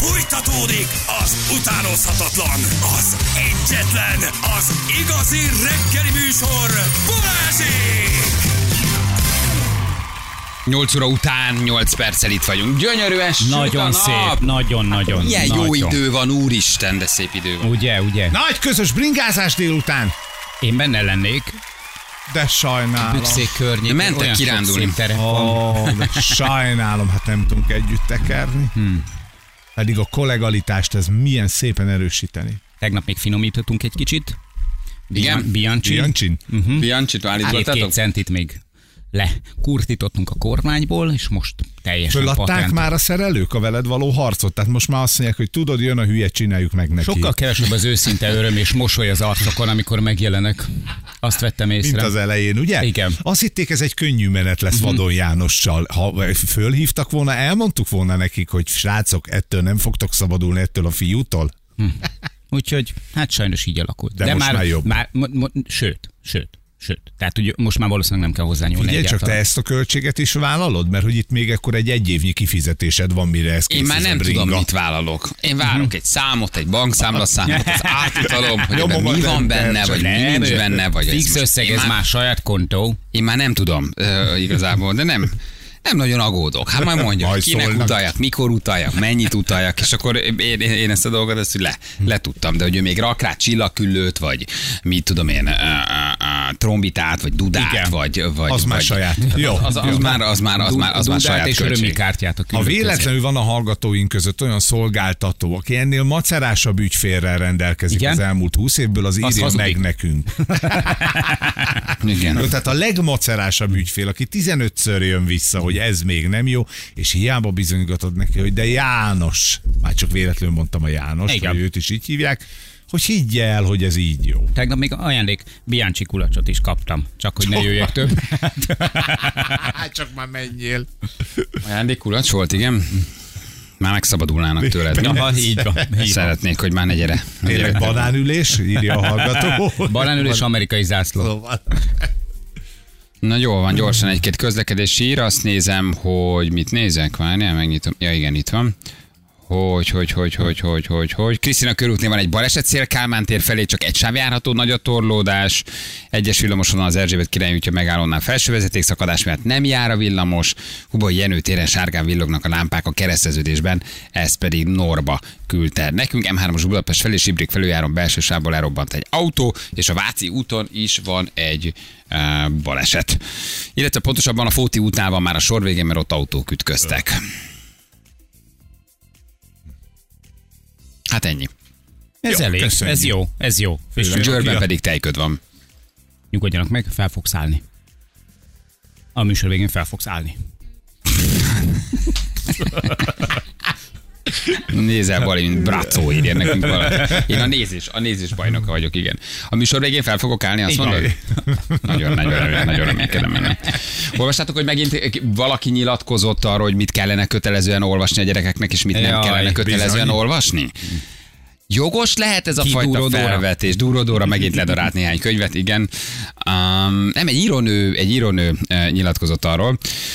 Fújtatódik az utánozhatatlan, az egyetlen, az igazi reggeli műsor, Balázsék! 8 óra után 8 perccel itt vagyunk. Gyönyörűen süt Nagyon a nap. szép, nagyon. Milyen jó nagyon. idő van, úristen, de szép idő van. Ugye? Nagy közös bringázás délután. Én benne lennék. De sajnálom. Bükszék környékén. Mentek olyan sok kirándulni. szép terep van. De sajnálom, hát nem tudunk együtt tekerni. Pedig a kollegalitást ez milyen szépen erősíteni. Tegnap még finomítottunk egy kicsit. Igen? Biancsin? Biancsit állítottátok? 1-2 centit még lekurtítottunk a kormányból, és most teljesen Föladták patent. már a szerelők a veled való harcot? Tehát most már azt mondják, hogy tudod, jön a hülye, csináljuk meg neki. Sokkal kevesebb az őszinte öröm és mosoly az arcokon, amikor megjelenek. Azt vettem észre. Mint az elején, ugye? Igen. Azt hitték, ez egy könnyű menet lesz Vadon Jánossal. Ha fölhívtak volna, elmondtuk volna nekik, hogy srácok, ettől nem fogtok szabadulni, ettől a fiútól. Úgyhogy, hát sajnos így alakult. De most már jobb. Sőt. Tehát ugye most már valószínűleg nem kell hozzányúlni. Figyelj csak, te egyáltalán. ezt a költséget is vállalod? Mert hogy itt még akkor egy évnyi kifizetésed van, mire ez Én már nem tudom, mit vállalok. Én várok egy számot, egy bankszámlaszámot, az átutalom, hogy ebben mi van benne, vagy mi nincs benne, vagy ez fix most- összeg, én ez már- már saját kontó. Én már nem tudom igazából, de nem nagyon aggódok. Hát majd mondja, Majd kinek szólnak. utaljak, mikor utaljak, mennyit utaljak, és akkor én ezt a dolgot ezt letudtam, de hogy ő még rak rá csillagküllőt, vagy mit tudom én, trombitát, vagy dudát, Igen. vagy Az már saját. Jó. Az már Dudát saját és költség. örömikártyát a Ha külön közé. véletlenül van a hallgatóink között olyan szolgáltató, aki ennél macerásabb ügyfélrel rendelkezik Igen? az elmúlt 20 évből, az írja hazudik. meg nekünk. Igen. Jó, tehát a legmacerásabb ügyfél, aki 15-ször jön vissza, hogy ez még nem jó, és hiába bizonygatod neki, hogy de János, már csak véletlenül mondtam a János, Igen. hogy őt is így hívják, hogy higgy el, hogy ez így jó. Tegnap még ajándék Bianchi kulacsot is kaptam, csak hogy ne jöjjek több. Csak már menjél. Ajándékkulacs volt, igen. Már megszabadulnának tőled. Aha, így van. Szeretnék, hogy már ne gyere. Tényleg banánülés, írja a hallgató. Banánülés amerikai zászló. Szóval. Na jól van, gyorsan egy-két közlekedési hír, azt nézem, hogy mit nézek, várjál, megnyitom. Ja igen, itt van. Hogy. Krisztina körútnél van egy baleset, Széll-Kálmán tér felé csak egy sáv járható, nagy a torlódás. Egyes villamoson az Erzsébet Király útja megállónál felső vezetékszakadás miatt nem jár a villamos. Hubai Jenő téren sárgán villognak a lámpák a kereszteződésben, ez pedig Norba küldte nekünk. M3-as Budapest felé Sibrik felüljáron belső sávból elrobbant egy autó, és a Váci úton is van egy baleset. Illetve pontosabban a Fóti útnál van már a sor végén, mert ott autók ütköztek. Hát ennyi. Ez Jó, elég, köszönjük. ez jó. És Győrben pedig tejköd van. nyugodjanak meg, fel fogsz állni. A műsor végén fel fogsz állni. Nézel valami, mint Bracó írja nekünk valaki. Én a nézés bajnoka vagyok, igen. A műsor végén fel fogok állni, azt Így van. mondod? Nagyon reménykedem benne. Olvastátok, hogy megint valaki nyilatkozott arról, hogy mit kellene kötelezően olvasni a gyerekeknek, és mit nem Jaj, kellene kötelezően bizony. olvasni? Jogos lehet ez a Ki, fajta Dúró Dóra? felvetés? Dúró Dóra megint ledarált néhány könyvet, igen. Nem, egy írónő nyilatkozott arról.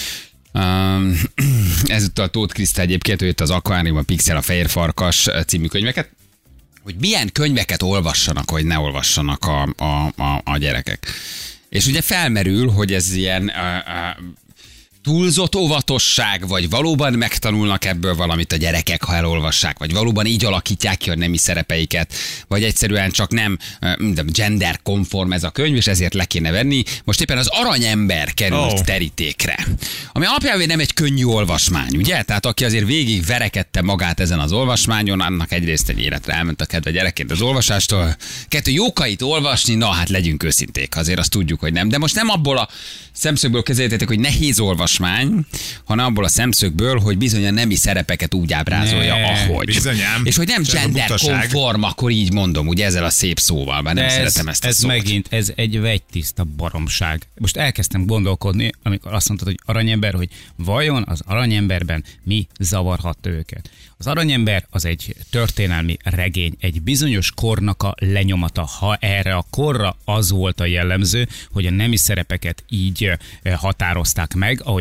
Ezúttal Tóth Kriszta egyébként, ő itt az Akvárium, a Pixel, a Fehér Farkas című könyveket, hogy milyen könyveket olvassanak, vagy ne olvassanak a gyerekek. És ugye felmerül, hogy ez ilyen túlzott óvatosság, vagy valóban megtanulnak ebből valamit a gyerekek, ha elolvassák, vagy valóban így alakítják ki a nemi szerepeiket, vagy egyszerűen csak nem gender konform ez a könyv, és ezért le kéne venni. Most éppen az Aranyember került terítékre, ami alapján nem egy könnyű olvasmány, ugye? Tehát aki azért végig verekedte magát ezen az olvasmányon, annak egyrészt egy életre elment a kedve gyerekként az olvasástól. Kettő, jókait olvasni, na hát legyünk őszinték, azért azt tudjuk, hogy nem. De most nem abból a szemszögből kezeltétek, hogy nehéz olvasmány, hanem abból a szemszögből, hogy bizony a nemi szerepeket úgy ábrázolja, ahogy. Bizonyám. És hogy nem Ez a gender butaság. konform, akkor így mondom, ugye ezzel a szép szóval, mert nem szeretem ezt a ez szót. megint, ez egy vegytiszta baromság. Most elkezdtem gondolkodni, amikor azt mondtad, hogy aranyember, hogy vajon az aranyemberben mi zavarhatta őket. Az Aranyember az egy történelmi regény, egy bizonyos kornak a lenyomata. Ha erre a korra az volt a jellemző, hogy a nemi szerepeket így határozták meg, ahogy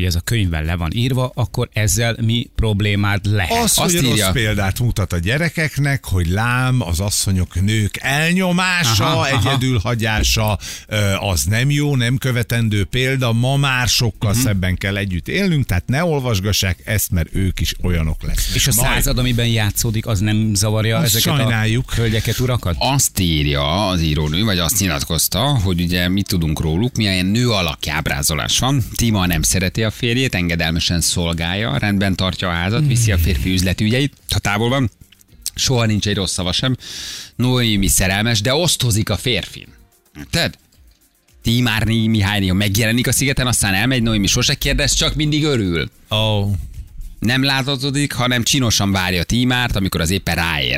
ez a könyvben le van írva, akkor ezzel mi problémád lehet? Az, hogy rossz példát mutat a gyerekeknek, hogy lám, az asszonyok, nők elnyomása, egyedülhagyása, az nem jó, nem követendő példa, ma már sokkal szebben kell együtt élnünk, tehát ne olvasgassák ezt, mert ők is olyanok lesznek. És a század, amiben játszódik, az nem zavarja azt ezeket sajnáljuk. a hölgyeket, urakat? Azt írja az írónő, vagy azt nyilatkozta, hogy ugye mit tudunk róluk, milyen nő alakja ábrázolás van. Tima nem szereti a férjét, engedelmesen szolgálja, rendben tartja a házat, viszi a férfi üzletügyeit, ha távol van. Soha nincs egy rossz szava sem. Noémi szerelmes, de osztozik a férfin. Érted? Timárni Mihály megjelenik a szigeten, aztán elmegy, Noémi sose kérdez, csak mindig örül. Nem látatodik, hanem csinosan várja Timárt, amikor az éppen ráér.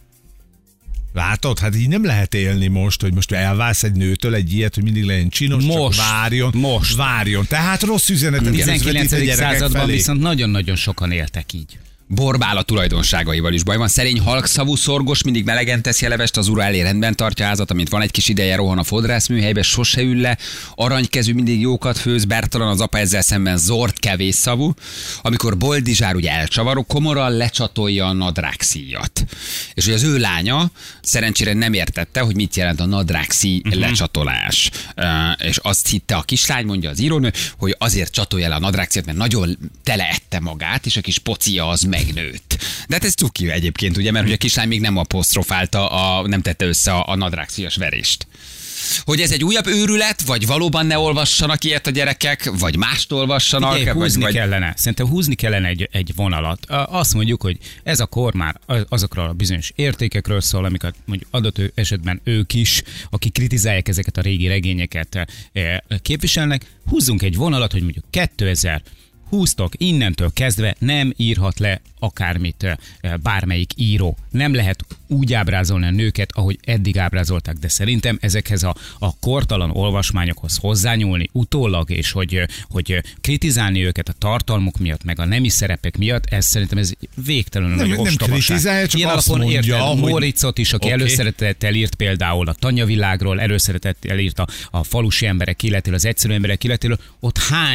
Látod? Hát így nem lehet élni most, hogy most elválsz egy nőtől egy ilyet, hogy mindig legyen csinos, Most. csak várjon. Tehát rossz üzenetet A közvetít a 19. gyerekek században felé. viszont nagyon-nagyon sokan éltek így. Borbál a tulajdonságaival is baj van. Szerény, halkszavú, szorgos, mindig melegen teszi a levest, az ura elé rendben tartja házat, amint van egy kis ideje, rohan a fodrászműhelybe, sose ül le, aranykezű, mindig jókat főz, Bertalan az apa ezzel szemben zord, kevés szavú. Amikor Boldizsár ugye elcsavaró, komorral lecsatolja a nadrágszíjat. És hogy az ő lánya szerencsére nem értette, hogy mit jelent a nadrágszíj lecsatolás. És azt hitte a kislány, mondja az írónő, hogy azért csatolja le a nadrágszíjat, mert nagyon teleette magát, és a kis pocia az megnőtt. De hát ez cuki egyébként, ugye, mert hogy a kislány még nem apostrofálta, nem tette össze a nadrágszíjas verést. Hogy ez egy újabb őrület, vagy valóban ne olvassanak ilyet a gyerekek, vagy mást olvassanak. Figyelj, húzni vagy... kellene. Szerintem húzni kellene egy vonalat. Azt mondjuk, hogy ez a kor már azokról a bizonyos értékekről szól, amiket mondjuk adott esetben ők is, akik kritizálják ezeket a régi regényeket, képviselnek. Húzzunk egy vonalat, hogy mondjuk 2020-tól innentől kezdve nem írhat le akármit bármelyik író. Nem lehet úgy ábrázolni a nőket, ahogy eddig ábrázolták, de szerintem ezekhez a kortalan olvasmányokhoz hozzányúlni utólag, és hogy kritizálni őket a tartalmuk miatt, meg a nemi szerepek miatt, ez szerintem ez végtelenül nagy ostobaság. Nem kritizálja, csak ilyen azt alapon mondja, érted, hogy... Móricot is, aki előszeretettel írt például a tanyavilágról, előszeretettel írt a falusi emberek életéről, az egyszerű emberek életéről, ott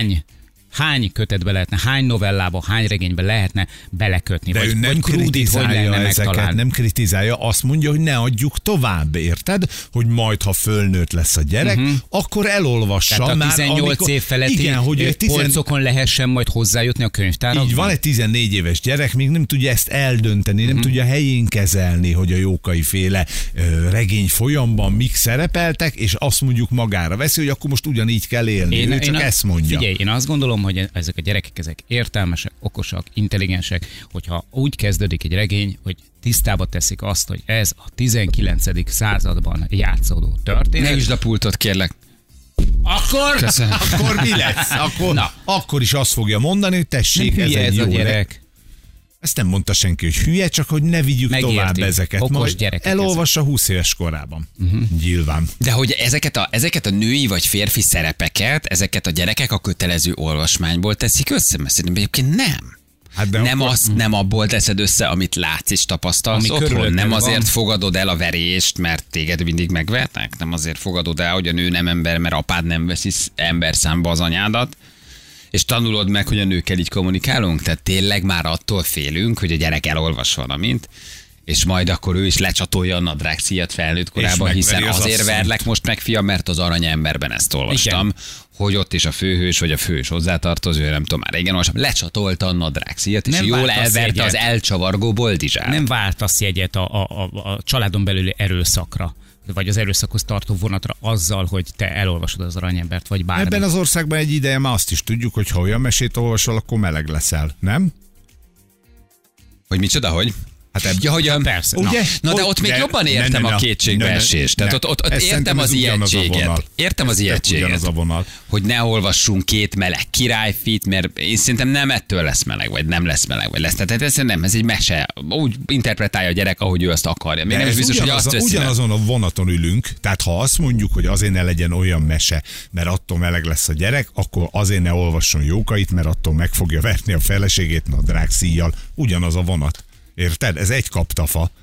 hány kötetbe lehetne, hány novellába, hány regénybe lehetne belekötni? De vagy, ő nem vagy Krúdit hogy kritizálja lehetne ezeket, megtalálni? nem kritizálja, azt mondja, hogy ne adjuk tovább, érted? Hogy majd, ha fölnőtt lesz a gyerek, akkor elolvassa. Tehát a már 18 év feletti igen, hogy polcokon lehessen majd hozzájutni a könyvtárakban? Így van, egy 14 éves gyerek még nem tudja ezt eldönteni, nem tudja helyén kezelni, hogy a Jókai féle regény folyamban mik szerepeltek, és azt mondjuk magára veszi, hogy akkor most ugyanígy kell élni. Ő csak ezt mondja. Figyelj, én azt gondolom, hogy ezek a gyerekek, ezek értelmesek, okosak, intelligensek, hogyha úgy kezdődik egy regény, hogy tisztába teszik azt, hogy ez a 19. században játszódó történet. Ne üsd a pultot, kérlek. Akkor mi lesz? Akkor is azt fogja mondani, hogy tessék, ez egy ez jó a gyerek. Ezt nem mondta senki, hogy hülye, csak hogy ne vigyük Megérti. tovább ezeket. Okos Majd gyerekek elolvassa 20 éves korában. Nyilván. De hogy ezeket a női vagy férfi szerepeket, ezeket a gyerekek a kötelező olvasmányból teszik össze, mert szerintem egyébként nem. Hát de Nem abból teszed össze, amit látsz és tapasztalsz Ami otthon. körülötted Nem van. azért fogadod el a verést, mert téged mindig megvernek. Nem azért fogadod el, hogy a nő nem ember, mert apád nem veszi emberszámba az anyádat. És tanulod meg, hogy a nőkkel így kommunikálunk. Tehát tényleg már attól félünk, hogy a gyerek elolvas valamint, és majd akkor ő is lecsatolja a nadrágszíjat felnőtt korában, hiszen az azért asszonyt. verlek most meg, fiam, mert az Aranyemberben ezt olvastam, hogy ott is a főhős vagy a főhős hozzátartozó, nem tudom már régen olvastam, lecsatolta a nadrágszíjat, és Nem jól váltasz elverte jegyet. az elcsavargó Boldizsár. Nem váltasz jegyet a családon belüli erőszakra, vagy az erőszakhoz tartó vonatra azzal, hogy te elolvasod az Aranyembert, vagy bármi. Ebben az országban egy ideje már azt is tudjuk, hogy ha olyan mesét olvasol, akkor meleg leszel, nem? Hogy micsoda, hogy? Hát Ja, hogy persze. Ugye? Na de ott még jobban értem a kétségbeesést. Tehát ott értem az ijegységet. Értem az ijegységet. Ugyanaz a vonal. Hogy ne olvassunk két meleg királyfit, mert én szerintem nem ettől lesz meleg, vagy nem lesz meleg, vagy lesz. Tehát ez nem, ez egy mese. Úgy interpretálja a gyerek, ahogy ő azt akarja. Még nem is biztos, hogy azt veszi. Ugyanazon a vonaton ülünk, tehát ha azt mondjuk, hogy azért ne legyen olyan mese, mert attól meleg lesz a gyerek, akkor azért ne olvasson Jókait, mert attól meg fogja verni a feleségét nadrágszíjjal. Ugyanaz a vonat. Érted? Ez egy kaptafa.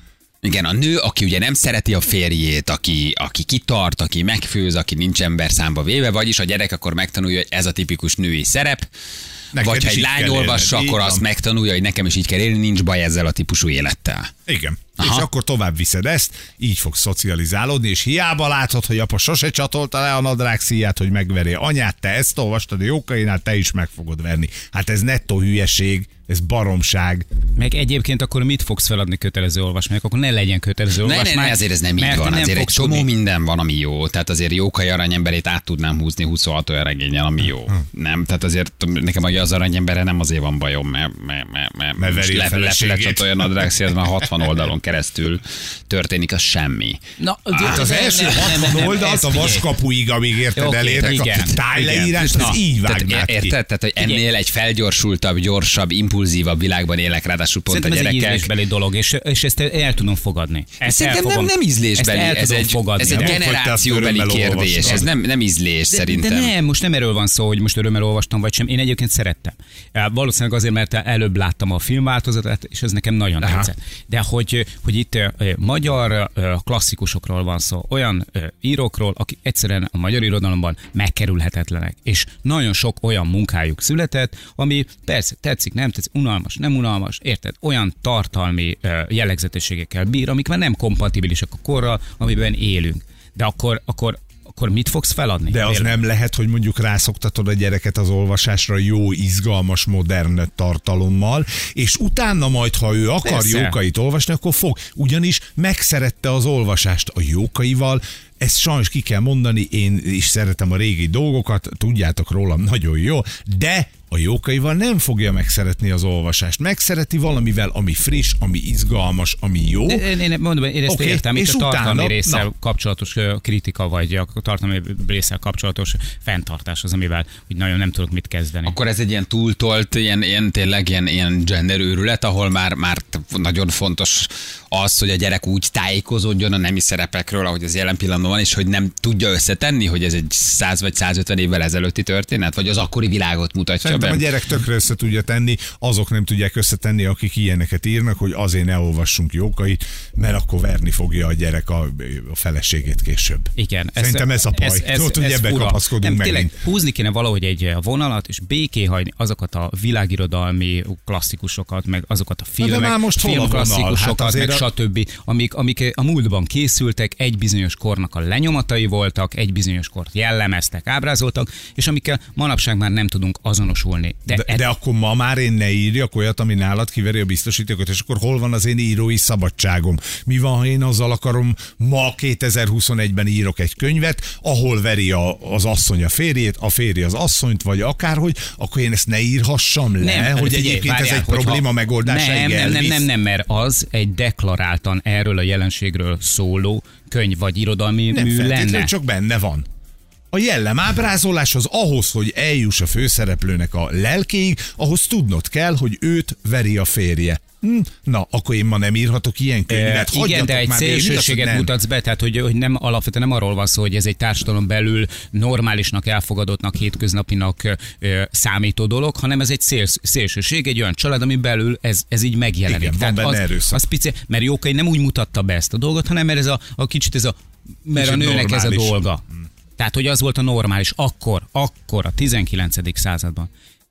Igen, a nő, aki ugye nem szereti a férjét, aki kitart, aki megfőz, aki nincs ember számba véve, vagyis a gyerek akkor megtanulja, hogy ez a tipikus női szerep. Neked vagy ha is egy így lány kell olvassa, élned, akkor így azt van. megtanulja, hogy nekem is így kell élni, nincs baj ezzel a típusú élettel. Igen. Aha. És akkor tovább viszed ezt, így fogsz szocializálódni, és hiába látod, hogy apa sose csatolta le a nadrág szíját, hogy megveri anyát, te ezt olvastad a Jókainál, te is meg fogod verni. Hát ez nettó hülyeség, ez baromság. Meg egyébként akkor mit fogsz feladni kötelező olvasmányok? Akkor ne legyen kötelező olvasmány. Ne, azért ez nem így mert van. nem Azért egy fogsz csomó tudni. minden van, ami jó. Tehát azért Jókai aranyemberét át tudnám húzni 26 olyan regényen, ami jó. Nem? Tehát azért nekem az aranyembere nem azért van bajom, mert Mert most veri a feleségét. lecsatolja a nadrágszíjat, már 60 oldalon keresztül történik, az semmi. Na, Hát az első 60 oldalt ezt a figyelj. vaskapuig, amíg érted Oké, elérnek a igen, tájleírást, igen. az így Tehát, vágnád ki. érted? Tehát, hogy ennél egy felgyorsultabb, gyorsabb, impulzívabb világban élek, ráadásul pont Szerintem a ez egy gyerekek. ízlésbeli dolog, és ezt el tudom fogadni. Ezt Szerintem el fogom- nem ízlésbeli, ezt el ez tudom egy, fogadni. ez egy Nem, hogy te azt generációbeli örömmel kérdés, olvastad. ez nem ízlés szerintem. De nem, most nem erről van szó, hogy most örömmel olvastam, vagy sem. Én egyébként szerettem. Valószínűleg azért, mert előbb láttam a filmváltozatát, és ez nekem nagyon tetszett. De hogy itt magyar klasszikusokról van szó, olyan írókról, akik egyszerűen a magyar irodalomban megkerülhetetlenek. És nagyon sok olyan munkájuk született, ami persze tetszik, nem tetszik, unalmas, nem unalmas, érted? Olyan tartalmi jellegzetességekkel bír, amik már nem kompatibilisek a korral, amiben élünk. De akkor mit fogsz feladni? De az nem lehet, hogy mondjuk rászoktatod a gyereket az olvasásra jó, izgalmas, modern tartalommal, és utána majd, ha ő akar Persze. Jókait olvasni, akkor fog. Ugyanis megszerette az olvasást a Jókaival, ezt sajnos ki kell mondani, én is szeretem a régi dolgokat, tudjátok rólam nagyon jó, de a Jókaival nem fogja megszeretni az olvasást. Megszereti valamivel, ami friss, ami izgalmas, ami jó. Én mondom, én ezt Oké, értem, itt és a tartalmi utána- résszel na. kapcsolatos kritika, vagy a tartalmi résszel kapcsolatos fenntartás az, amivel úgy nagyon nem tudok mit kezdeni. Akkor ez egy ilyen túltolt, tényleg ilyen gender őrület, ahol már nagyon fontos az, hogy a gyerek úgy tájékozódjon a nemi szerepekről, ahogy az jelen pillanatban van, és hogy nem tudja összetenni, hogy ez egy 100 vagy 150 évvel ezelőtti történet, vagy az akkori világot mutatja Szerintem be. a gyerek tökre össze tudja tenni, azok nem tudják összetenni, akik ilyeneket írnak, hogy azért ne olvassunk Jókait, mert akkor verni fogja a gyerek a feleségét később. Igen. Szerintem ez a baj. Tudod, hogy ebbe fura. kapaszkodunk Nem, megint. tényleg húzni kéne valahogy egy vonalat, és béké hagyni azokat a világirodalmi klasszikusokat, meg azokat a de már most hol a vonal? filmklasszikusokat, Hát azért meg stb., amik a múltban készültek, egy bizonyos kornak a lenyomatai voltak, egy bizonyos kort jellemeztek, ábrázoltak, és amikkel manapság már nem tudunk azonosulni. De akkor ma már én ne írjak olyat, ami nálad kiveri a biztosítékot, és akkor hol van az én írói szabadságom? Mi van, ha én azzal akarom, ma 2021-ben írok egy könyvet, ahol veri az asszony a férjét, a férj az asszonyt, vagy akárhogy, akkor én ezt ne írhassam le, hogy figyelj, egyébként ez várjál, egy hogyha- probléma megoldása. nem, mert az egy deklaráltan erről a jelenségről szóló könyv vagy irodalmi Nem mű feltétlenül, lenne. csak benne van. A jellemábrázolás az ahhoz, hogy eljuss a főszereplőnek a lelkéig, ahhoz tudnod kell, hogy őt veri a férje. Na, akkor én ma nem írhatok ilyen könyvet. Igen, Hagyjatok de egy már végig, szélsőséget azt, hogy mutatsz be, tehát hogy nem alapvetően nem arról van szó, hogy ez egy társadalom belül normálisnak, elfogadottnak, hétköznapinak számító dolog, hanem ez egy szélsőség, egy olyan család, ami belül ez így megjelenik. Igen, van benne erőszak. az pici, mert Jókai nem úgy mutatta be ezt a dolgot, hanem mert ez a kicsit ez a, mert Kicsit a nőnek ez a normális. dolga. Tehát, hogy az volt a normális akkor a 19. században.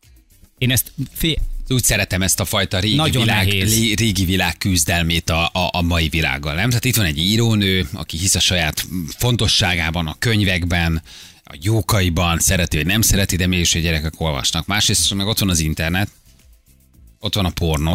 Én ezt Úgy szeretem ezt a fajta Nagyon nehéz. régi világ küzdelmét a mai világgal, nem? Tehát itt van egy írónő, aki hisz a saját fontosságában, a könyvekben, a Jókaiban, szereti vagy nem szereti, de mégis a gyerekek olvasnak. Másrészt meg ott van az internet, ott van a pornó,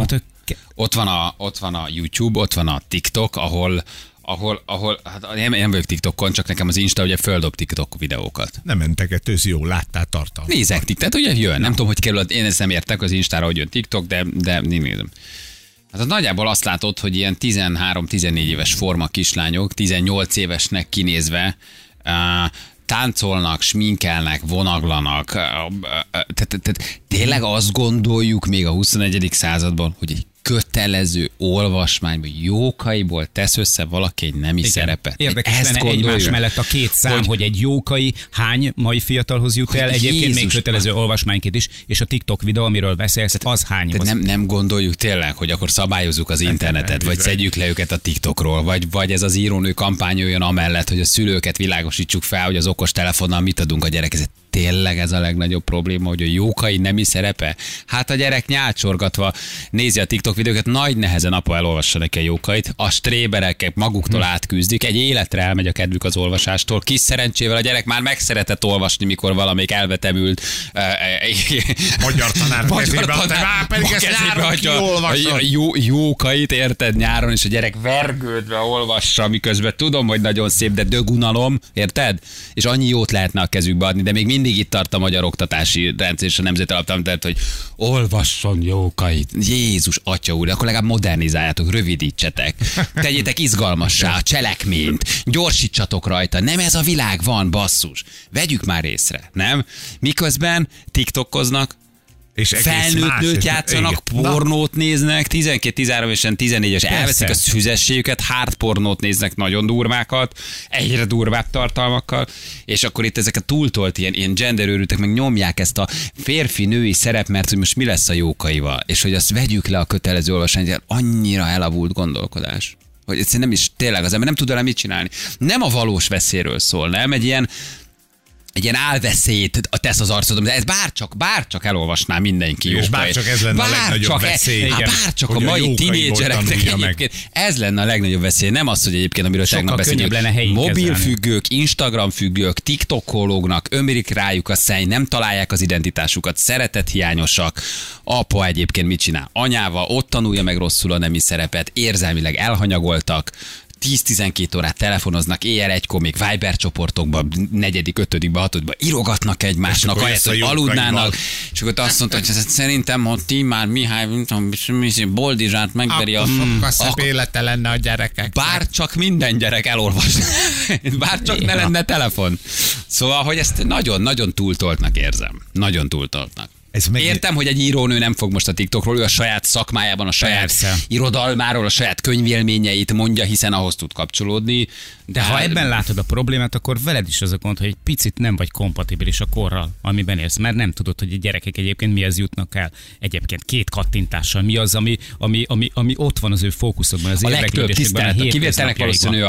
ott van a YouTube, ott van a TikTok, ahol hát nem vagyok TikTokon, csak nekem az Insta ugye földob TikTok videókat. nem mentegetőz, jó, láttál tartalmat. Nézek TikTok, ugye jön, nem tudom, hogy kerül, én ezt nem értek az Instára, hogy jön TikTok, de nézem. Hát nagyjából azt látod, hogy ilyen 13-14 éves forma kislányok, 18 évesnek kinézve, táncolnak, sminkelnek, vonaglanak. Tehát tényleg azt gondoljuk még a 21. században, hogy egy kötelező olvasmányban, Jókaiból tesz össze valaki egy nemi szerepet. Érdekes lenne egymás mellett a két szám, hogy egy Jókai hány mai fiatalhoz jut el, egyébként még kötelező olvasmányként is, és a TikTok videó, amiről beszélsz, az hány? Nem gondoljuk tényleg, hogy akkor szabályozzuk az internetet, vagy szedjük le őket a TikTokról, vagy ez az írónő kampányoljon amellett, hogy a szülőket világosítsuk fel, hogy az okos telefonnal mit adunk a gyerekhez. Tényleg ez a legnagyobb probléma, hogy a Jókai nemi szerepe? Hát a gyerek nyálcsorgatva nézi a TikTok videókat, nagy nehezen apa elolvassa neki a Jókait, a stréberek maguktól átküzdik, egy életre elmegy a kedvük az olvasástól, kis szerencsével a gyerek már megszeretett olvasni, mikor valamelyik elvetemült magyar tanár pedig ezt nyáron kiolvasod. Jókait, érted, nyáron, és a gyerek vergődve olvassa, miközben tudom, hogy nagyon szép, de dögunalom, érted? És annyi jót lehetne a kezükbe adni, de még mindig itt tart a magyar oktatási rendszer és a Nemzeti Alaptanár, hogy olvasson Jókait. Jézus atya úr, akkor legalább modernizáljátok, rövidítsetek. Tegyétek izgalmassá a cselekményt, gyorsítsatok rajta. Nem ez a világ van, basszus. Vegyük már észre, nem? Miközben TikTokoznak, és felnőtt nőt játszanak, pornót néznek, 12-13 és 14-es elveszik a szüzességüket, hard pornót néznek, nagyon durvákat, egyre durvább tartalmakkal, és akkor itt ezek a túltolt ilyen genderőrültek meg nyomják ezt a férfi-női szerep, mert hogy most mi lesz a Jókaival, és hogy azt vegyük le a kötelező olvasmányt, annyira elavult gondolkodás, hogy egyszerűen nem is tényleg az ember nem tud vele mit csinálni. Nem a valós veszélyről szól, nem? Egy ilyen álveszélyt tesz az arcodon, de ez bárcsak elolvasná mindenki. És bárcsak ez lenne a legnagyobb veszély. Bárcsak a mai tinédzsereknek egyébként ez lenne a legnagyobb veszély. Nem az, hogy egyébként, amiről tegnap beszélünk, mobilfüggők, Instagram függők, TikTokológnak, ömlik rájuk a szenny, nem találják az identitásukat, szeretethiányosak. Apa egyébként mit csinál? Anyával ott tanulja meg rosszul a nemi szerepet, érzelmileg elhanyagoltak, 10-12 órát telefonoznak, éjjel egykor még Viber csoportokban, 4., 5., 6. írogatnak egymásnak, ahelyett, hogy aludnának, és akkor azt mondta, hogy szerintem, hogy ti már Mihály Boldizsát megveri a... Sokkal szebb élete lenne a gyerekek. Bár csak minden gyerek elolvasna. Bár csak ne lenne telefon. Szóval, hogy ezt nagyon-nagyon túltoltnak érzem. Nagyon túltoltnak. Értem, hogy egy írónő nem fog most a TikTokról, ő a saját szakmájában, a saját irodalmáról, a saját könyvélményeit mondja, hiszen ahhoz tud kapcsolódni. De ha ebben látod a problémát, akkor veled is az a gond, hogy egy picit nem vagy kompatibilis a korral, amiben élsz, mert nem tudod, hogy a gyerekek egyébként mihez jutnak el. Egyébként 2 kattintással mi az, ami ott van az ő fókuszokban, az érdeklődésükben. A kivételnek valószínű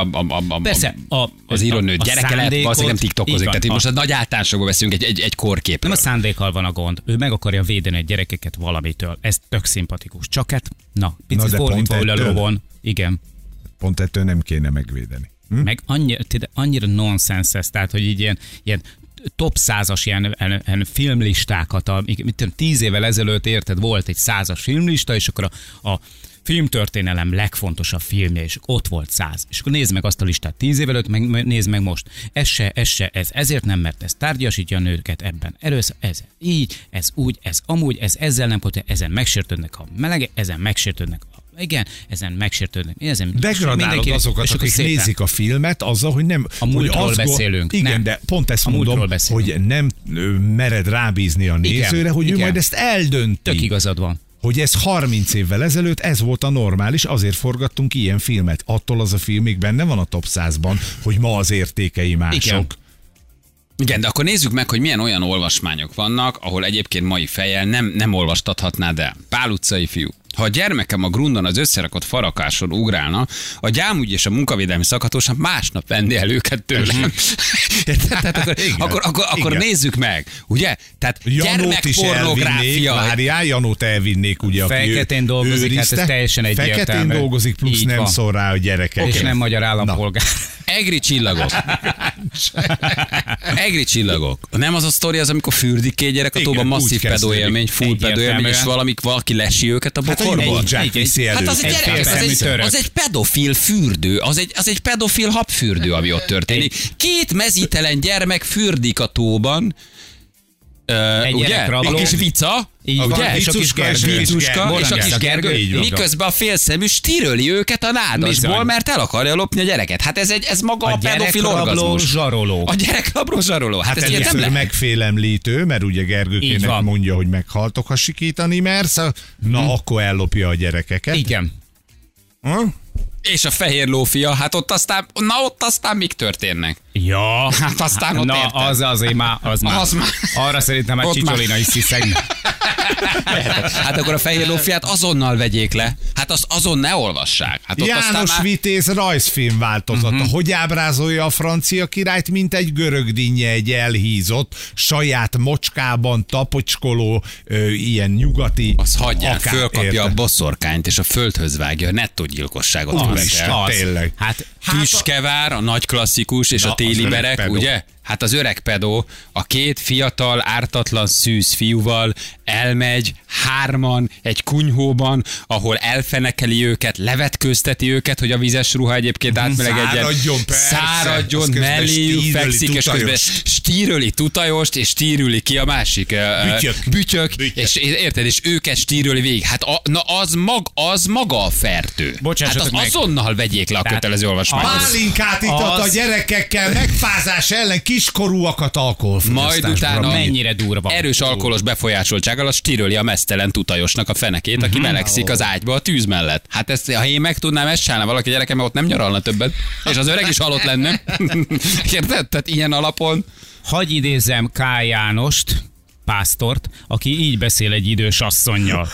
az írónő gyereke lehet, valószínűleg nem TikTokozik. Tehát itt most a nagy általánosságban veszünk egy korképről. Nem a szándékkal van a gond. Ő meg akarja védeni a gyerekeket valamitől. Ez tök szimpatikus. Csak hát, picit fordítva ül a lovon. Igen. Pont ettől nem kéne megvédeni. Meg annyira nonsens ez, tehát, hogy így ilyen top 100-as ilyen filmlistákat, 10 évvel ezelőtt érted, volt egy 100-as filmlista, és akkor a filmtörténelem legfontosabb filmje, és ott volt 100. És akkor nézd meg azt a listát 10 évvel előtt, meg nézd meg most. Ez ezért nem, mert ez tárgyasítja a nőket ebben. Először ez így, ez úgy, ez amúgy, ez ezzel nem pot, ezen megsértődnek a melege, ezen megsértődnek igen, ezen megsértődnek. Degradálod azokat, akik nézik a filmet azzal, hogy nem... A múltról beszélünk. Igen, nem. De pont ezt mondom, hogy nem mered rábízni a nézőre, hogy ő majd ezt eldönti. Tök igazad van. Hogy ez 30 évvel ezelőtt ez volt a normális, azért forgattunk ilyen filmet. Attól az a film még benne van a top 100-ban, hogy ma az értékei mások. Igen, de akkor nézzük meg, hogy milyen olyan olvasmányok vannak, ahol egyébként mai fejjel nem olvastathatnád el. Pál utcai fiú. Ha a gyermekem a grundon az összerakott farakáson ugrálna, a gyámügy és a munkavédelmi szakhatóság másnap venni el őket tőlem. akkor nézzük meg, ugye? Tehát gyermekpornográfia. Várjál, Janót elvinnék, ugye, aki Feketén dolgozik, hát ez teljesen egyértelmű. Feketén dolgozik, plusz nem szól rá a gyerekek. És nem magyar állampolgár. Egri csillagok. Egri csillagok. Nem az a sztori az, amikor fürdik 2 gyerek a tóban, masszív pedóélmény, full pedóélmény, és valaki lesi őket a bokorból. Hát az egy gyerek, az egy pedofil fürdő, az egy pedofil habfürdő, ami ott történik. 2 mezítelen gyermek fürdik a tóban, Egy ugye? gyerekrabló. A kis Vica, Így ugye? van, és a kis Gergő. Vicuska, és a kis Gergő, Így van. miközben a félszemű stíröli őket a nádasból, Bizony. mert el akarja lopni a gyereket. Hát ez maga a pedofil gyerekrabló orgazmus. zsaroló. A gyerekrabló zsaroló. Hát ez ilyet nem Először lehet. megfélemlítő, mert ugye Így Gergőkének van. mondja, hogy meghaltok, ha sikítani mersz. Na, akkor ellopja a gyerekeket. Igen. És a fehér lófia, hát ott aztán mik történnek? Ja. Hát aztán ott Na, érted. az azért már, az már. Arra szerintem már Ott már. Csicsolina is sziszegnek. Hát akkor a fehér lófiát azonnal vegyék le. Hát azt azon ne olvassák. Hát ott aztán János már... Vitéz rajzfilm változata. Hogy ábrázolja a francia királyt, mint egy görög dinnye, egy elhízott, saját mocskában tapocskoló, ilyen nyugati. Az hagyják, akár, fölkapja érted? a boszorkányt, és a földhöz vágja a nettó gyilkosságot. Úristen, követel. tényleg. Hát Tüskevár, a nagy klasszikus, és Na, a téli az öreg berek, pedó. ugye? Hát az öreg pedó a két fiatal, ártatlan szűz fiúval elmegy hárman egy kunyhóban, ahol elfenekeli őket, levetkőzteti őket, hogy a vizes ruha egyébként átmelegedjen. Száradjon, persze. Száradjon, Az közben melléjük stíröli fekszik, és közben tutajost. stíröli tutajost, és stírüli ki a másik bütyök, és érted, és őket stíröli végig. Hát az maga a fertő. Hát Bocsássatok az meg. azonnal vegyék le a Tehát kötelező olvasmányt. Pálinkát itat a Az- gyerekekkel, megfázás ellen kiskorúakat alkoholfogyasztásra. Majd utána mennyire durva. erős alkoholos befolyásoltsággal az stíröli a mesztelen tutajosnak a fenekét, aki melegszik az ágyba a tűz mellett. Hát ezt, ha én meg tudnám, ezt csinálna valaki gyerekem, mert ott nem nyaralna többet, és az öreg is halott lenne. Érted? Tehát ilyen alapon. Hagy idézzem K. Jánost, pásztort, aki így beszél egy idős asszonnyal.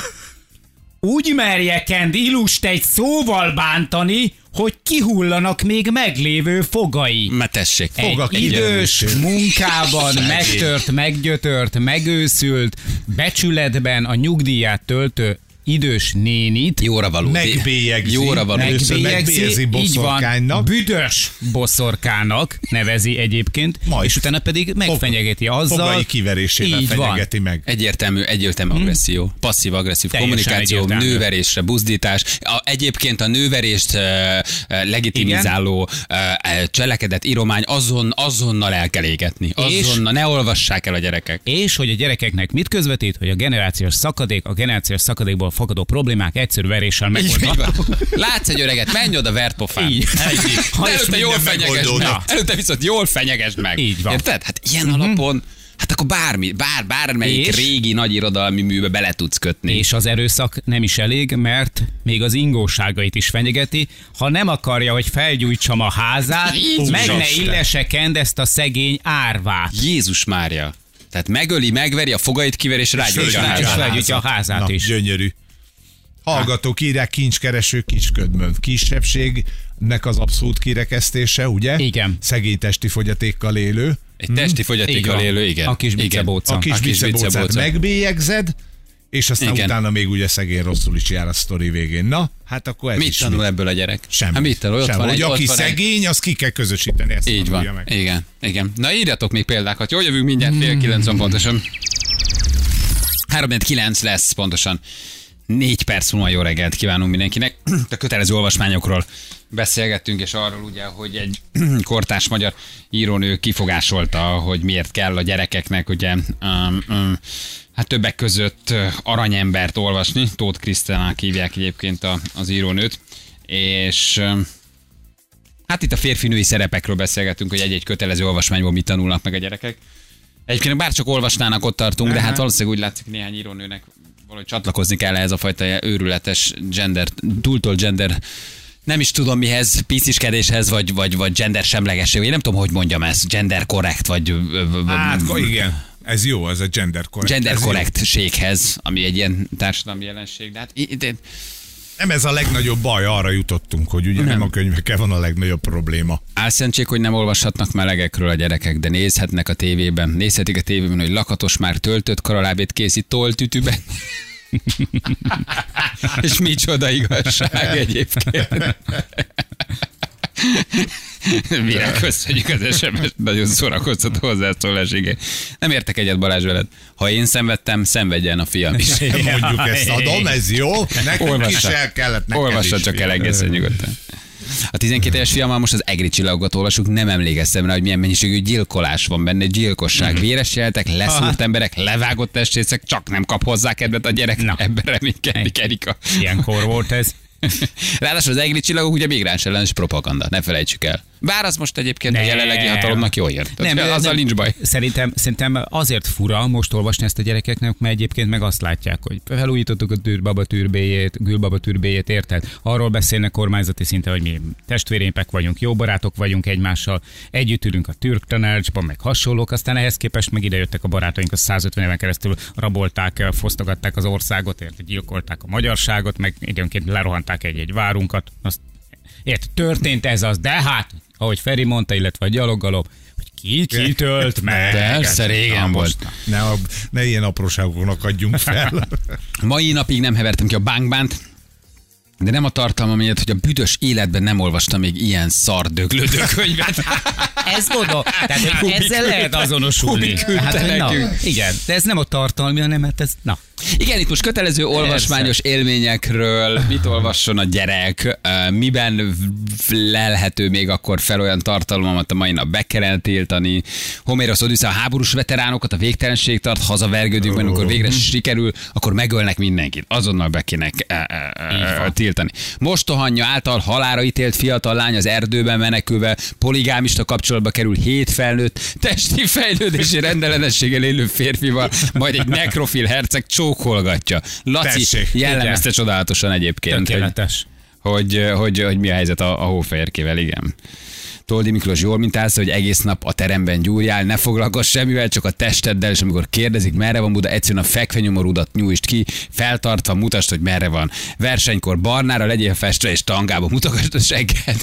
Úgy merjekend ilust egy szóval bántani, hogy kihullanak még meglévő fogai. Mert tessék. Fogak Egy idős, kiderülésére. munkában megtört, meggyötört, megőszült, becsületben a nyugdíját töltő idős nénit Jóra való. Megbélyegzi. Jóra való. Először megbélyegzi így van, boszorkánynak. büdös boszorkának nevezi egyébként, Majd és utána pedig megfenyegeti azzal. Fogai kiverésével így van. fenyegeti meg. Egyértelmű agresszió, passzív-agresszív Teljesen kommunikáció, egyértelmű. nőverésre buzdítás. Egyébként a nőverést legitimizáló cselekedet íromány azonnal el kell égetni. Azonnal, ne olvassák el a gyerekek. És hogy a gyerekeknek mit közvetít, hogy a generációs szakadékból fakadó problémák egyszerű veréssel Így megoldható. van. Látsz egy öreget, menj oda, vert pofán. Így. De előtte jól minden fenyegesd meg. megoldódott. Előtte viszont jól fenyegesd meg. Így van. Érted? Hát ilyen alapon, hát akkor bármelyik És? régi nagy irodalmi műbe bele tudsz kötni. És az erőszak nem is elég, mert még az ingóságait is fenyegeti. Ha nem akarja, hogy felgyújtsam a házát, Jézus meg ne Isten. illese kend ezt a szegény árvát. Jézus Mária. Tehát megöli, megveri, a fogait kiver, és rágyújtja a és házat. felgyújtja a házát Na, is. gyönyörű. Hallgatók írják, kincskereső kisködmöv. Kisebbségnek az abszolút kirekesztése, ugye? Igen. Szegény testi fogyatékkal élő. Egy testi Így fogyatékkal van. élő, igen. A kis Igen. bicebóca. A kis A kis bicebócát bicebóca. megbélyegzed, és aztán Igen. utána még ugye szegény rosszul is jár a sztori végén. Na, hát akkor ez Mit is tanul ebből a gyerek? Semmi. Hát mit tanul? Ott Semmi. van Hogy egy, aki ott van egy... szegény, az ki kell közösíteni. Ezt Így tanulja van. meg. Igen. Igen. Na írjatok még példákat. Jó, jövünk mindjárt 8:30 pontosan. 3:09 lesz pontosan. 4 perc múlva jó reggelt kívánunk mindenkinek. A kötelező olvasmányokról beszélgettünk, és arról ugye, hogy egy kortárs magyar írónő kifogásolta, hogy miért kell a gyerekeknek ugye hát többek között Aranyembert olvasni. Tóth Krisztának hívják egyébként az írónőt, és hát itt a férfinői szerepekről beszélgetünk, hogy egy-egy kötelező olvasmányból mit tanulnak meg a gyerekek. Egyébként bárcsak olvasnának, ott tartunk, de hát valószínűleg úgy látszik, néhány írónőnek valahogy csatlakozni kell ehhez a fajta őrületes túltól gender, nem is tudom mihez, pisziskedéshez, vagy gender semlegesség. Én nem tudom, hogy mondjam ezt, gender korrekt, vagy Hát, igen. Ez jó, ez a gender correct. gender Ez jó. korrektséghez, ami egy ilyen társadalmi jelenség. De hát Nem ez a legnagyobb baj, arra jutottunk, hogy ugye nem a könyvekkel van a legnagyobb probléma. álszentség, hogy nem olvashatnak melegekről a gyerekek, de nézhetik a tévében, hogy Lakatos már töltött karalábét készít toltütűben. És micsoda igazság egyébként. Mire köszönjük az SMS, nagyon szórakoztató hozzászólás, igen. Nem értek egyet Balázs veled. Ha én szenvedtem, szenvedjen a fiam is. Mondjuk ezt adom, ez jó. Nekünk is el kellett, neked Olvassa is, csak el fiam. egészen nyugodtan. A 12 éves fiammal most az egri csillagokat olvasunk, nem emlékeztem rá, hogy milyen mennyiségű gyilkolás van benne, gyilkosság, véres jeletek, leszúrt emberek, levágott testrészek, csak nem kap hozzá kedvet a gyerek. Ebben reménykedik Erika. Ilyenkor volt ez. Ráadásul az egri csillagok ugye migráns ellenes propaganda, ne felejtsük el. Bár az most egyébként a jelenlegi hatalomnak jó ért. Azzal nincs baj. Szerintem azért fura most olvasni ezt a gyerekeknek, mert egyébként meg azt látják, hogy felújítottuk a Gülbaba türbéjét, érted? Arról beszélnek kormányzati szinten, hogy mi testvérépek vagyunk, jó barátok vagyunk egymással, együtt ülünk a türk tanácsban, meg hasonlók, aztán ehhez képest meg idejöttek a barátaink, a 150 éven keresztül rabolták, fosztogatták az országot, érted? Gyilkolták a magyarságot, meg időnként lerohanták egy várunkat. Azt, érted? Történt ez az, de hát ahogy Feri mondta, illetve a gyaloggalop, hogy ki tölt meg. Persze, régen volt. Ne ilyen apróságoknak adjunk fel. Mai napig nem hevertem ki a bánkbánt, de nem a tartalma miatt, hogy a büdös életben nem olvastam még ilyen szardöglődő könyvet. Ez oda, tehát hogy ezzel lehet azonosulni. Hát, na, igen, de ez nem a tartalmi, hanem hát ez, na. Igen, itt most kötelező olvasmányos élményekről, mit olvasson a gyerek, miben lelhető még akkor fel olyan tartalmamat a mai nap be kellene tiltani. Homérosz Odüsszeus a háborús veteránokat, a végtelenség tart, hazavergődünk, mert amikor végre sikerül, akkor megölnek mindenkit. Azonnal be kéne tiltani. Mostohanja által halálra ítélt fiatal lány az erdőben menekülve, poligámista kapcsolatba kerül 7 felnőtt, testi fejlődési rendellenességgel élő férfival, majd egy nekrofil herceg csókolgatja. Laci jellemezte csodálatosan egyébként. Tökéletes. Hogy mi a helyzet a hófehérkével, igen. Toldi Miklós jól mintázza, hogy egész nap a teremben gyúrjál, ne foglalkozz semmivel, csak a testeddel, és amikor kérdezik, merre van Buda, egyszerűen a fekvenyomorúdat nyújtsd ki, feltartva mutasd, hogy merre van. Versenykor barnára legyél festve, és tangába mutogasd a segged.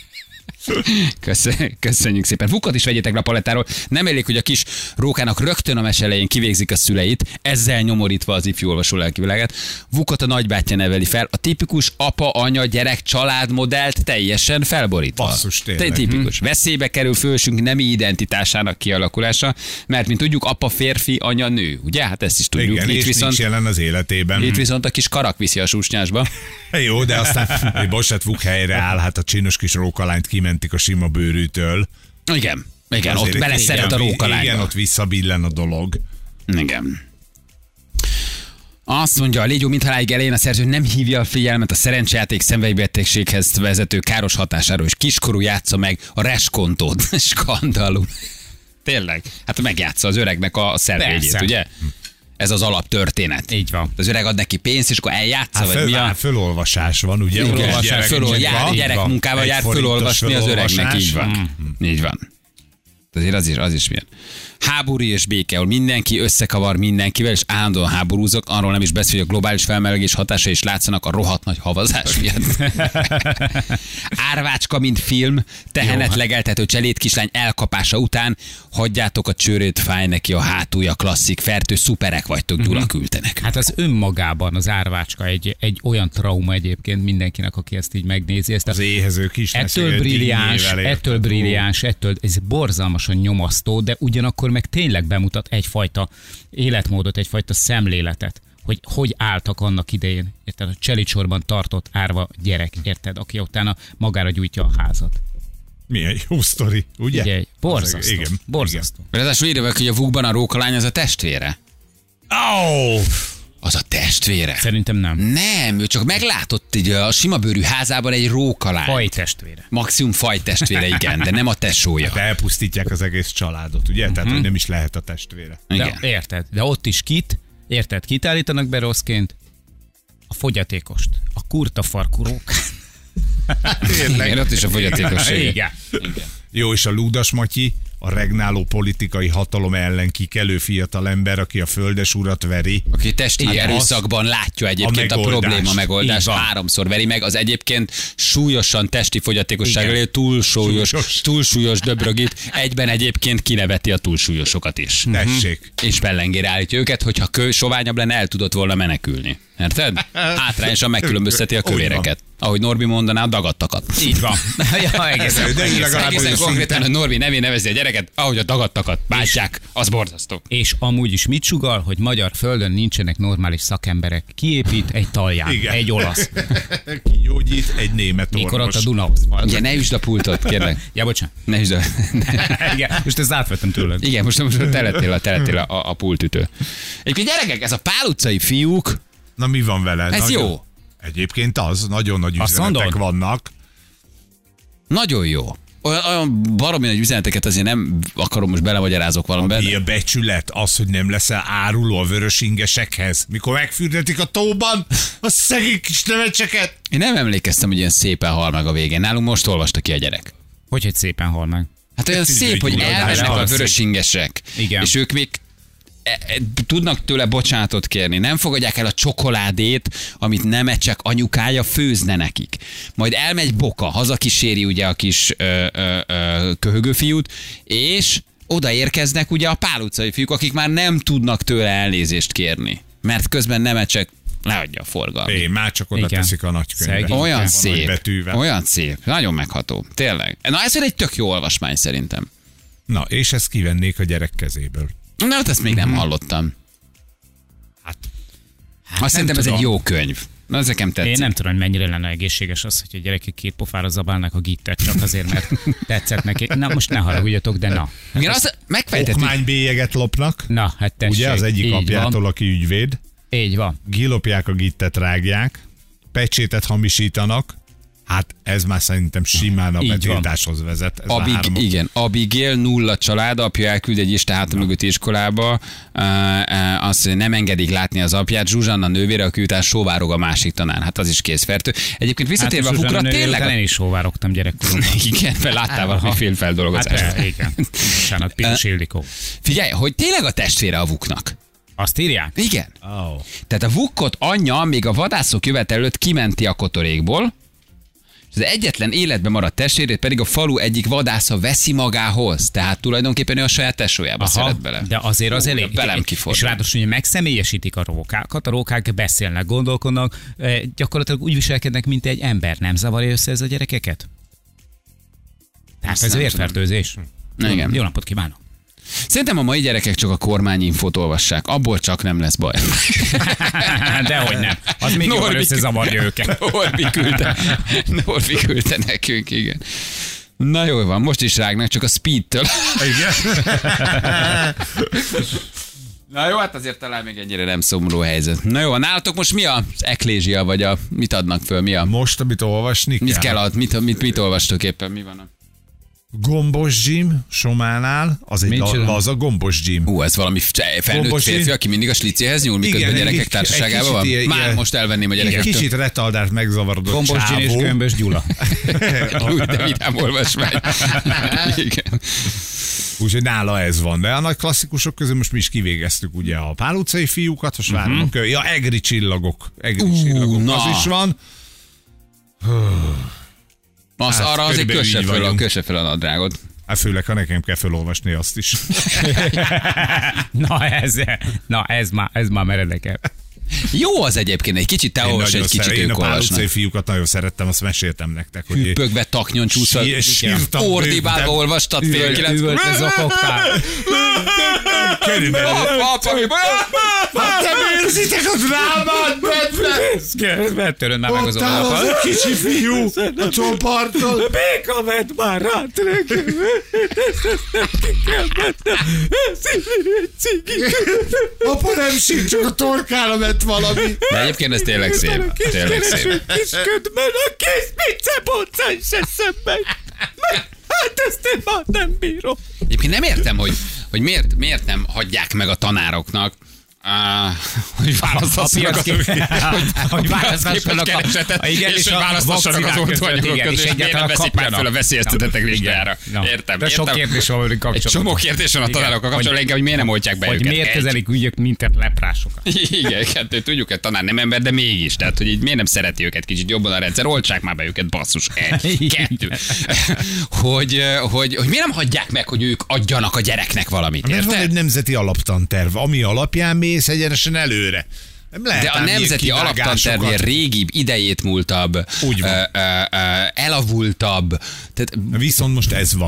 Köszönjük szépen. Vukat is vegyétek le a palettáról. Nem elég, hogy a kis rókának rögtön a mese elején kivégzik a szüleit, ezzel nyomorítva az ifjú olvasó lelkivilágát. Vukat a nagybátyja neveli fel, a tipikus apa, anya, gyerek, családmodellt teljesen felborítva. Basszus, tényleg. Tipikus. Veszélybe kerül fősünk nemi identitásának kialakulása, mert mint tudjuk, apa férfi, anya nő. Ugye? Hát ezt is tudjuk. Igen, itt és viszont, nincs jelen az életében. itt viszont a kis karak viszi a susnyásba. Jó, de aztán bocsát, Vuk helyre áll, hát a csinos kis rókalányt kimentik a sima bőrűtől. Igen, ott beleszeret a rókalányba. Igen, ott visszabillen a dolog. Igen. Azt mondja, a Légyó mindhaláig elején a szerző nem hívja a figyelmet a szerencsejáték szenvedélybetegséghez vezető káros hatásáról, és kiskorú játsza meg a reskontót. Skandalum. Tényleg. Hát megjátsza az öregnek a szelvényét, ugye? Ez az alaptörténet. Így van. Az öreg ad neki pénzt, és akkor eljátsza, vagy mi a... Fölolvasás van, ugye? Gyerekmunkával jár fölolvasni az öregnek, így van. Így van. Azért az is milyen. Háború és béke, ahol mindenki összekavar mindenkivel, és állandóan háborúzok, arról nem is beszél, hogy a globális felmelegés hatása is látszanak a rohadt nagy havazás miatt. Árvácska, mint film, tehenet legeltető cselédkislány elkapása után, hagyjátok a csőrét, fáj neki a hátulja, klasszik, fertő, szuperek vagytok, Gyula küldtenek. Hát az önmagában az árvácska egy olyan trauma egyébként mindenkinek, aki ezt így megnézi. Ezt az éhező kis ettől brilliáns, ez borzalmasan nyomasztó, de ugyanakkor meg tényleg bemutat egyfajta életmódot, egyfajta szemléletet, hogy álltak annak idején. Érted? A Cselicsorban tartott árva gyerek, érted? Aki utána magára gyújtja a házat. Milyen jó sztori, ugye? Ugye, borzasztó. Igen. Borzasztó. Ráadásul írva, hogy a Vukban a rókalány az a testvére. Az a testvére. Szerintem nem. Nem, ő csak meglátott így a simabőrű házában egy rókalányt. Fajtestvére. Maximum fajtestvére, igen, de nem a tesója. Hát elpusztítják az egész családot, ugye? Tehát, hogy nem is lehet a testvére. Igen. De, érted? De ott is kit állítanak be rosszként? A fogyatékost. A kurtafarkú rókát. Igen, ott is a fogyatékos. Igen. Jó, és a Ludas Matyi, a regnáló politikai hatalom ellen kikelő fiatalember, aki a földesurat veri. Aki testi erőszakban látja egyébként a probléma megoldást, 3-szor veri meg, az egyébként súlyosan testi fogyatékossággal, túlsúlyos döbrögit, egyben egyébként kineveti a túlsúlyosokat is. Tessék. És pellengére állítja őket, hogyha soványabb lenne, el tudott volna menekülni. Érted? Hátrányosan megkülönbözteti a kövéreket. Ahogy Norbi mondaná, a dagadtakat. Így van. Ja, egészen konkrétan, hogy Norbi nevén nevezi a gyerek. gyereket, ahogy a dagadtakat bántják, az borzasztó. És amúgy is mit sugal, hogy magyar földön nincsenek normális szakemberek. Kiépít egy talján, Igen. egy olasz. Kigyógyít egy német Mikor ott orvos. a Dunahoz van. Igen, ne üsd a pultot, kérlek. Ja, bocsánat. Ne üsd a... Igen, most ezt átvettem tőled. Igen, most te lettél a pultütő. Egyébként gyerekek, ez a Pál utcai fiúk, Na mi van vele? ez jó. Egyébként az, nagyon nagy Azt üzenetek mondod? vannak. Nagyon jó. Olyan baromi nagy üzeneteket azért nem akarom, most belemagyarázok valamiben. Mi a becsület? Az, hogy nem leszel áruló a vörösingesekhez. Mikor megfürdetik a tóban a szegény kis nevecseket. Én nem emlékeztem, hogy ilyen szépen hal meg a végén. Nálunk most olvasta ki a gyerek. Hogy szépen hal meg. Hát olyan Ez szép, hogy így elmennek a belehalszik. vörösingesek. Igen. És ők még tudnak tőle bocsánatot kérni. Nem fogadják el a csokoládét, amit Nemecsek anyukája főzne nekik. Majd elmegy Boka, hazakíséri ugye a kis köhögő fiút, és odaérkeznek ugye a Pál utcai fiúk, akik már nem tudnak tőle elnézést kérni. Mert közben Nemecsek leadja a forgalmat. Már csak oda Igen. teszik a nagykönyvet. Szegény. Olyan Van szép, nagy betűvel. olyan szép, nagyon megható, tényleg. Na ez egy tök jó olvasmány szerintem. Na, és ezt kivennék a gyerek kezéből. Na hát ezt még nem hallottam. Hát, Azt szerintem ez tudom. egy jó könyv. Na, ez nekem tetszik. Én nem tudom, hogy mennyire lenne egészséges az, hogy a gyerekek két pofára zabálnak a gittet csak azért, mert tetszett neki. Na most ne haragudjatok, de na. Igen, azt megfejtettük. okmánybélyeget lopnak. Na, hát tessék. Ugye az egyik Így apjától, van. aki ügyvéd. Így van. Gilopják a gittet, rágják. Pecsétet hamisítanak. Hát ez már szerintem simán a Így van. betiltáshoz vezet. Ez a három. Igen, Abigail nulla család, apja elküld egy Isten háta mögötti iskolába, azt mondja, nem engedik látni az apját, Zsuzsanna nővére, aki után sóvárog a másik tanár. Hát az is készfertő. Egyébként visszatérve a fukra, tényleg... Én is sóvárogtam gyerekkoromban. Igen, láttál valami filmfeldolgozást. Hát, igen. Bocsánat, Piros Ildikó. Figyelj, hogy tényleg a testvére a Vuknak. Azt írják? Igen. Oh. Tehát a Vukkot anyja még a vadászok jövet előtt kimenti a kotorékból, és az egyetlen életben maradt testvérét pedig a falu egyik vadásza veszi magához. Tehát tulajdonképpen ő a saját tesójába szeret bele. De azért az elég. Belem És kifordul. ráadásul, hogy megszemélyesítik a rókákat, a rókák beszélnek, gondolkodnak, gyakorlatilag úgy viselkednek, mint egy ember. Nem zavarja össze ez a gyerekeket? Tehát ez nem vérfertőzés. Na, igen. Jó napot kívánok! Szerintem a mai gyerekek csak a kormányinfót olvassák. Abból csak nem lesz baj. Dehogy nem. Az még jobban összezavarja őket. Norbi küldte nekünk, igen. Na jól van, most is rágnak, csak a speedtől. Igen. Na jó, hát azért talán még ennyire nem szomorú helyzet. Na jó, nálatok most mi az eklézsia, vagy mit adnak föl, mi a... Most, amit olvasni Mit kell adni, mit olvastok éppen, mi van a... Gombos Jim Sománál, az egy Micsoda? laza gombos Jim. Ez valami felnőtt Gombos férfi, Jim? aki mindig a slicéhez nyúl, miközben Igen, gyerekek egy társaságában van. kicsit ilyen- Már most elvenném a gyerekektől. Kicsit retardált, megzavarodott Gombos Gin és csávó. Gömbös Gyula. Úgy, de vidám olvasmány. Igen. Úgyhogy nála ez van. De a nagy klasszikusok közül most mi is kivégeztük ugye a Pál utcai fiúkat, most várom a követ. Ja, Egri csillagok. Egri csillagok, na. az is van. Az, Hát, arra azért körülbelül így kösse fel a nadrágot. Hát főleg, ha nekem kell felolvasni azt is. Na ez már meredekebb. Jó az egyébként, egy kicsit te olvas, egy kicsit Én a ők Pál olvasnak. utcai fiúkat nagyon szerettem, azt meséltem nektek, hogy Hüppögve, taknyon csúszva, sírtam ordibálva bőven. olvastad fél kilenc. Üvöltve zokogtál. körülbelül. Apa, mi baj? Hát nem érzitek a drámát, Bedve! Töröd már meg az Ott áll az oldalakat. a kicsi fiú a csomparton. Béka vedd már rá, Apa nem sír, csak a torkára ment valami. De egyébként ez tényleg szép. Tényleg szép. Kisködben a kis pizzabocán se szemben. Hát ezt én már nem bírom. Egyébként nem értem, hogy miért nem hagyják meg a tanároknak, hogy választassanak hogy választassanak keresetet, igen, és hogy választassanak az oltóanyagok között, és miért nem veszik már fel a veszélyeztetettek listájára. Értem. De sok kérdés van velük Egy kapcsolatban. csomó kérdés van a tanárokkal kapcsolatban, inkább, hogy miért nem oltják be Hogy őket. miért kezelik ügyek, mint a leprásokat. Igen, kettő, tudjuk, hogy tanár nem ember, de mégis. Tehát, hogy így miért nem szereti őket kicsit jobban a rendszer, oltsák már be őket, basszus. Egy, kettő. Hogy miért nem hagyják meg, hogy ők adjanak a gyereknek valamit, Mert van egy érted? nemzeti alaptanterv, ami alapján mész egyenesen előre. Nem lehet De a ám ilyen nemzeti alaptanterv kivágásokat. ilyen régibb, idejét múltabb, Úgy van. elavultabb. Tehát Viszont most ez van.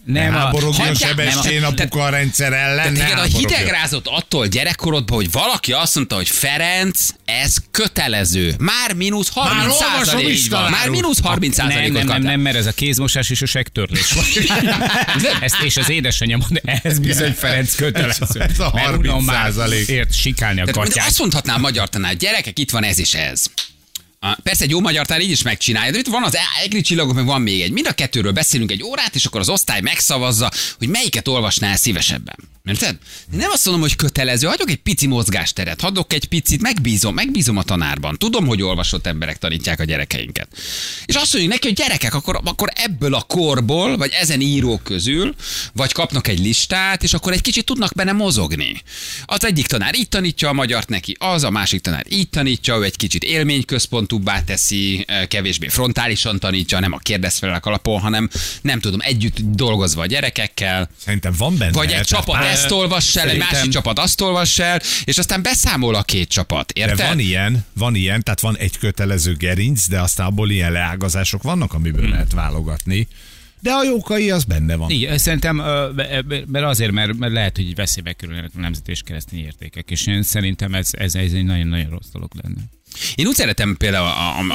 Nem, háborogjon hagyjál- Sebestyén nem, apuka a rendszer ellen. Tehát ne téged a háborogjon. hideg rázott attól gyerekkorodban, hogy valaki azt mondta, hogy Ferenc, ez kötelező. Már mínusz 30 olvasom is százalék van. találok. Már mínusz 30 százalékot nem, mert ez a kézmosás és a segtörlés van. Ezt és az édesanyja mond, ez bizony Ferenc kötelező. Ez a Mert unom 30%. ért sikálni a Tehát gatyát. azt mondhatnám magyar tanár, gyerekek, itt van ez és ez. Persze egy jó magyar tanár így is megcsinálja, de itt van az egri csillagok, meg van még egy. Mind a kettőről beszélünk egy órát, és akkor az osztály megszavazza, hogy melyiket olvasnál szívesebben. Érted? Nem azt mondom, hogy kötelező, hagyok egy pici mozgásteret, hagyok egy picit, megbízom a tanárban. Tudom, hogy olvasott emberek tanítják a gyerekeinket. És azt mondjuk neki, hogy gyerekek, akkor ebből a korból, vagy ezen írók közül, vagy kapnak egy listát, és akkor egy kicsit tudnak benne mozogni. Az egyik tanár így tanítja a magyart neki, az a másik tanár így tanítja, ő egy kicsit élményközpontúbbá teszi, kevésbé frontálisan tanítja, nem a kérdezfelelek alapon, hanem nem tudom, együtt dolgozva a gyerekekkel. Szerintem van benne. Vagy egy csapat Tehát- ezt olvass el, egy Szerintem- másik csapat azt olvass el, és aztán beszámol a két csapat, De érted? van ilyen, tehát van egy kötelező gerinc, de aztán abból ilyen leágazások vannak, amiből lehet válogatni. De a jókai az benne van. Igen, szerintem, mert azért, mert lehet, hogy így veszélybe kerülnek a nemzeti és keresztény értékek, és én szerintem ez egy nagyon-nagyon rossz dolog lenne. Én úgy szeretem például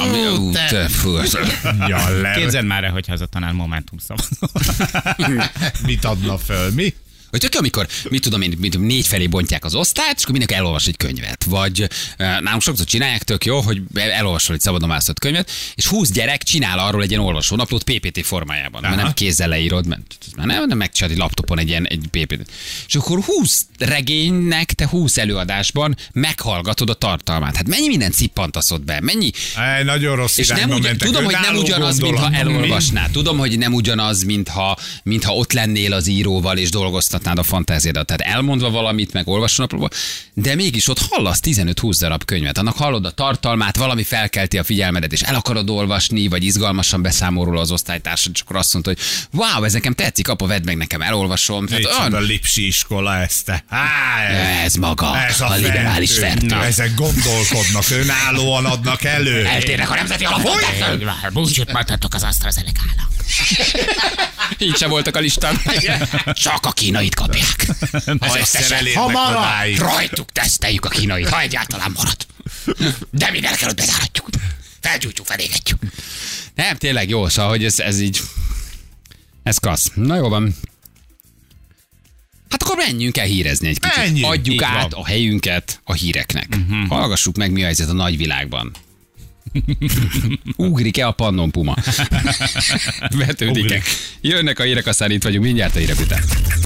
Képzeld már el, hogyha az a tanár Momentum szavazó. Mit adna föl, mi? Hogy tök jó, amikor, mit tudom én, 4 felé bontják az osztályt, és akkor mindenki elolvas egy könyvet. Vagy nálunk sokszor csinálják, tök jó, hogy elolvasol egy szabadon választott könyvet, és 20 gyerek csinál arról egy ilyen olvasónaplót PPT formájában. Mert nem kézzel leírod, mert nem megcsinálod egy laptopon egy PPT. És akkor 20 regénynek te 20 előadásban meghallgatod a tartalmát. Hát mennyi mindent cippantaszod be, mennyi... Nagyon rossz És nem irányba mentek. tudom, hogy nem Önálló ugyanaz, mintha gondolat. elolvasnád. Tudom, hogy nem ugyanaz, mintha ott lennél az íróval, és dolgoztatnád a fantáziádat. Tehát elmondva valamit, meg olvasónaplóba, de mégis ott hallasz 15-20 darab könyvet. Annak hallod a tartalmát, valami felkelti a figyelmedet, és el akarod olvasni, vagy izgalmasan beszámol róla az osztálytársad, és akkor azt mondta, hogy wow, ez nekem tetszik, apa, vedd meg nekem, elolvasom. Tehát A Lipsi iskola ezt. ez maga, Ez a liberális fertő. Ezek gondolkodnak, önállóan adnak elő. Eltérnek a nemzeti alapoktól. Búcsút mondhatok az AstraZeneca-nak. Így sem voltak a listán. Csak a kínait kapják. Az Egyszer elérnek Hamarabb odáig. rajtuk teszteljük a kínait, ha egyáltalán marad. De mindenek előtt bezáratjuk. Felgyújtjuk, felégetjük. Nem, tényleg jó, szóval, hogy ez így... Ez klassz. Na jó van. Hát akkor menjünk el hírezni egy kicsit. Menjünk, Adjuk így át van. a helyünket a híreknek. Hallgassuk meg, mi a helyzet a nagyvilágban. Ugrik-e a Pannon Puma? Vetődik-e? Ugrik. Jönnek a hírek, aztán itt vagyunk mindjárt a hírek után.